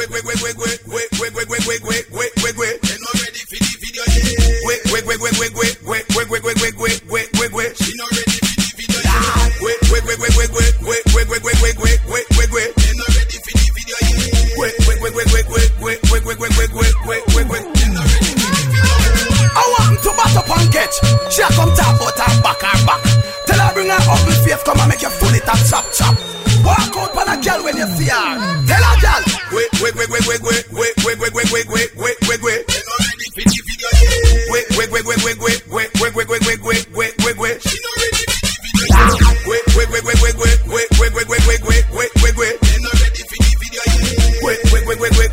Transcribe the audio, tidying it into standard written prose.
She come tap out her back, her back. Tell her bring her ugly face, come and make you full it and chop chop. Walk out on a girl when you see her. Tell her girl. Wait. You know ready for the video. She know ready for the video. Wait. You know ready for the video. Wait.